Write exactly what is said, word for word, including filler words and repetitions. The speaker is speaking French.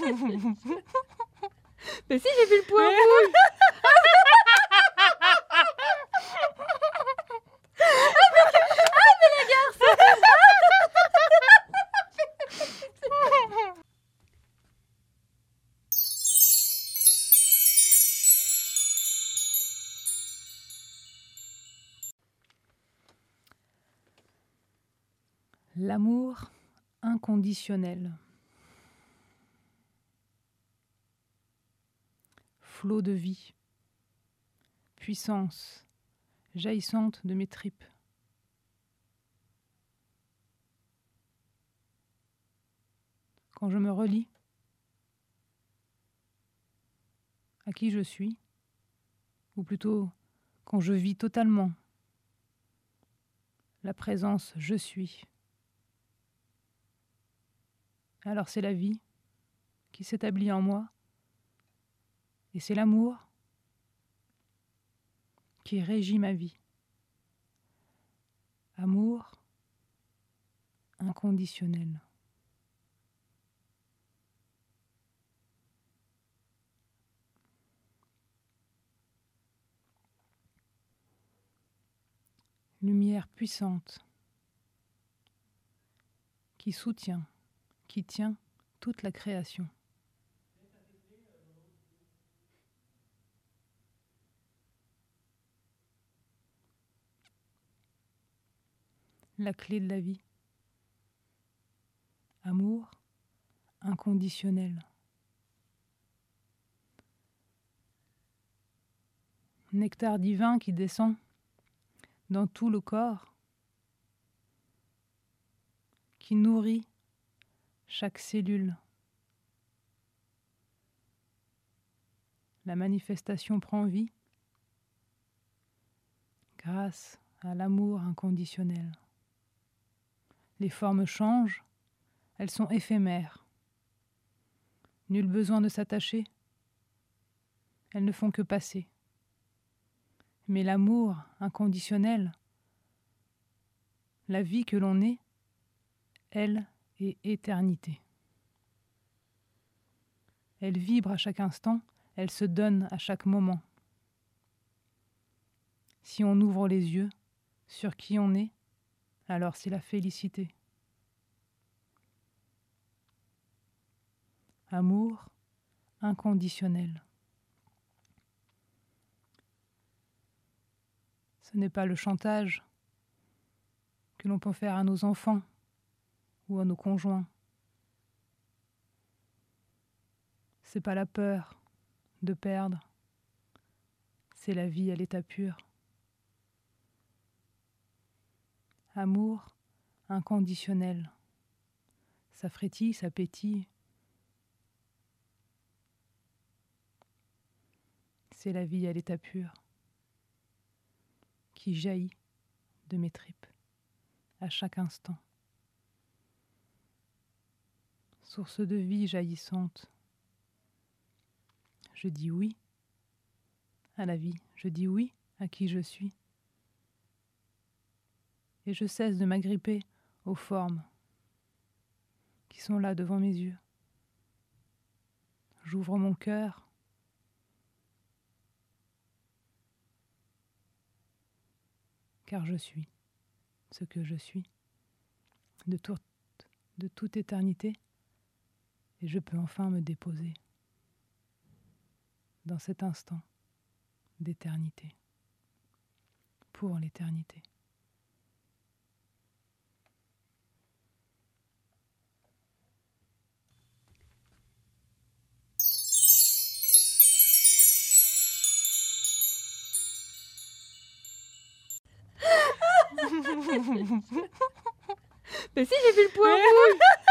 Mais si, j'ai vu le poids rouge. Ah mais la garce. L'amour inconditionnel. Flot de vie, puissance jaillissante de mes tripes. Quand je me relie à qui je suis, ou plutôt quand je vis totalement la présence je suis, alors c'est la vie qui s'établit en moi et c'est l'amour qui régit ma vie. Amour inconditionnel. Lumière puissante qui soutient, qui tient toute la création. La clé de la vie. Amour inconditionnel. Nectar divin qui descend dans tout le corps, qui nourrit chaque cellule. La manifestation prend vie grâce à l'amour inconditionnel. Les formes changent, elles sont éphémères. Nul besoin de s'attacher, elles ne font que passer. Mais l'amour inconditionnel, la vie que l'on est, elle est éternité. Elle vibre à chaque instant, elle se donne à chaque moment. Si on ouvre les yeux sur qui on est, alors c'est la félicité. Amour inconditionnel. Ce n'est pas le chantage que l'on peut faire à nos enfants ou à nos conjoints. C'est pas la peur de perdre, c'est la vie à l'état pur. Amour inconditionnel. Ça frétille, ça pétille. C'est la vie à l'état pur qui jaillit de mes tripes à chaque instant. Source de vie jaillissante. Je dis oui à la vie, je dis oui à qui je suis. Et je cesse de m'agripper aux formes qui sont là devant mes yeux. J'ouvre mon cœur car je suis ce que je suis de, tout, de toute éternité et je peux enfin me déposer dans cet instant d'éternité, pour l'éternité. Mais si, j'ai vu le poids rouge.